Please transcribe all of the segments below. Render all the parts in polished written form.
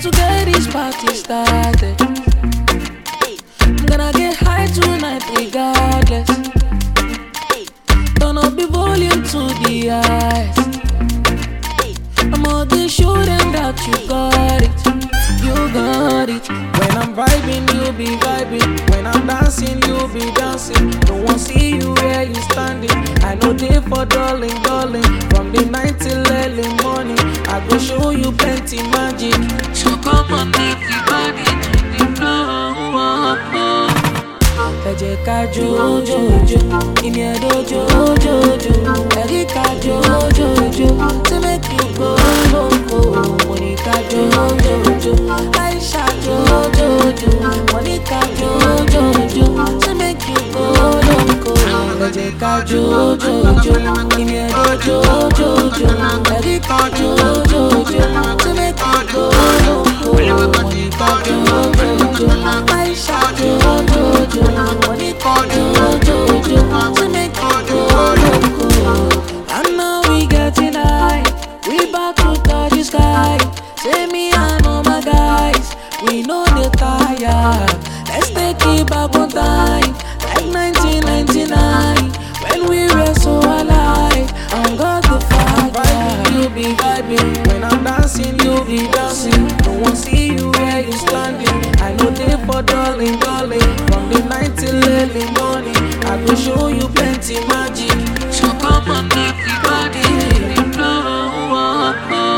to get this party started. I'm gonna get high tonight regardless. Turn up the volume to the highest. I'm gonna show them that you got it. You got it. When I'm vibing, you'll be vibing. When I'm dancing, you'll be dancing. No one see you where you standing. I know they for darling, darling. From the night till early morning, I go show you plenty magic. So come on, everybody to the floor. Ẹ jẹ́ ká jó jó jó, ìní ẹ̀dọ́ jó jó jó. Ẹ rí ká jó jó jó, to make you go loco. Mo ní ká jó jó jó, Aisha jó jó jó. Mo ní ká jó jó jó, to make you go loco. Ẹ jẹ́ ká jó jó jó, ìní ẹ̀dọ́ jó jó jó. Ẹ rí ká jó jó jó, to make you go loco. Mo ní ká jó jó jó, Aisha jó jó jó. Money call Jojo to make you go loco. And now we getting high, we about to touch the sky. Say me and all my guys, we know the tire. Let's take it back one time, like 1999, when we were so alive. I'm got the fire. You be vibing, when I'm dancing, you be dancing. No one see you where you standing. I know they for darling, darling. From the night till early morning, I will show you plenty magic. So come on, everybody, the floor.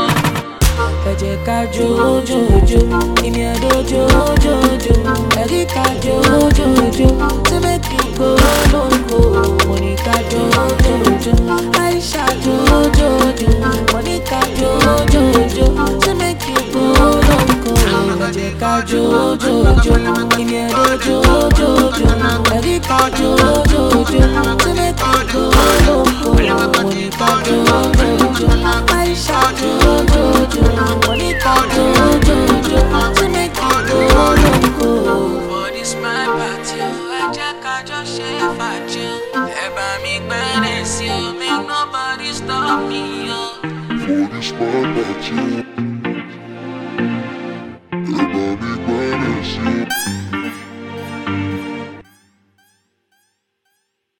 Ẹ jẹ́ ká jó jó jó, ìní ẹ̀dọ́ jó jó jó. Ẹ rí ká jó jó jó, to make you go loco. Mo ní ká jó jó jó, Aisha jó jó jó. Mo ní ká jó jó jó, to make you go loco. Ẹ jẹ́ ká jó jó jó, ìní ẹ̀dọ́ jó jó jó. Ẹ rí ká jó jó jó, to make you go loco. Mo ní ká jó jó jó, Aisha jó jó jó. Mo ní ká jó jó jó, to make you go loco. For this my party, ẹ jẹ́ ká jọ ṣe fàájì. Ẹ bá mi gbẹ́rẹ̀ sí o, make nobody stop me. For this my party.